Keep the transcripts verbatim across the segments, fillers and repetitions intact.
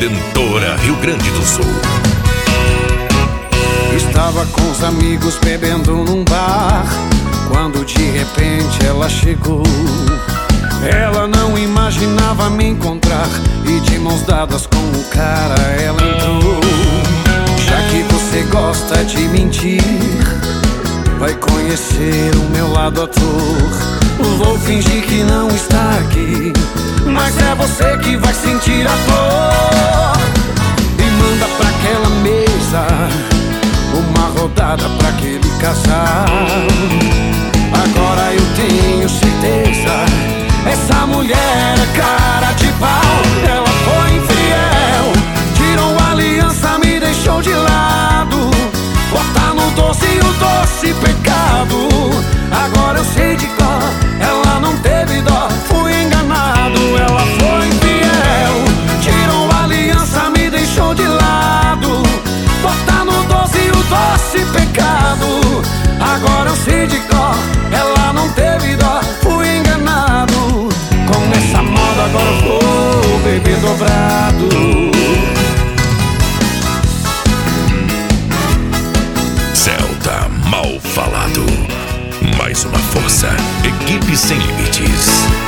Redentora, Rio Grande do Sul. Estava com os amigos bebendo num bar, quando de repente ela chegou. Ela não imaginava me encontrar, e de mãos dadas com o cara ela entrou. Já que você gosta de mentir, vai conhecer o meu lado ator. Vou fingir que não está aqui, mas é você que vai sentir a dor. E manda pra aquela mesa uma rodada pra aquele casal. Agora eu tenho certeza, essa mulher é cara de pau. Ela foi infiel, tirou a aliança, me deixou de lado. Bota no doce o doce pecado. Agora eu sei de cor, ela não teve dó, fui enganado. Ela foi infiel, tirou a aliança, me deixou de lado. Bota no doce o doce pecado. Agora eu sei de cor, ela não teve dó, fui enganado. Com essa moda agora eu vou beber dobrado. Celta Mal Falado. Mais uma força, equipe sem limites.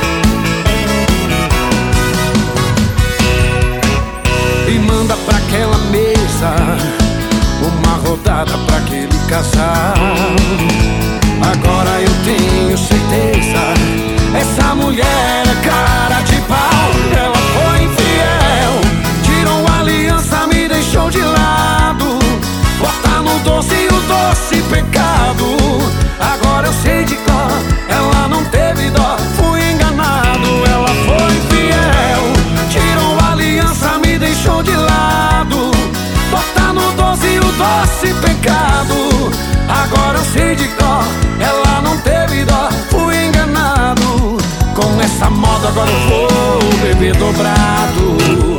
E manda pra aquela mesa uma rodada pra aquele casal. Agora eu tenho certeza, essa mulher é cara de pau. Ela foi infiel, tirou a aliança, me deixou de lado. Bota no doce o doce pecado. Agora eu sei de cor, ela não teve dó, fui enganado. Ela foi infiel, tirou a aliança, me deixou de lado. Bota no doce o doce pecado. Agora eu sei de cor, ela não teve dó, fui enganado. Com essa moda agora eu vou beber dobrado.